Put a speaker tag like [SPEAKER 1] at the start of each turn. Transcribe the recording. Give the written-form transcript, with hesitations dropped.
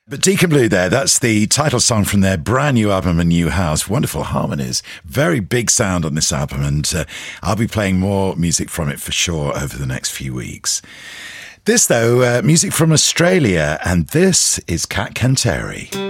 [SPEAKER 1] But Deacon Blue there, that's the title song from their brand new album, A New House. Wonderful harmonies, very big sound on this album, and I'll be playing more music from it for sure over the next few weeks. This, though, music from Australia, and this is Kat Canteri.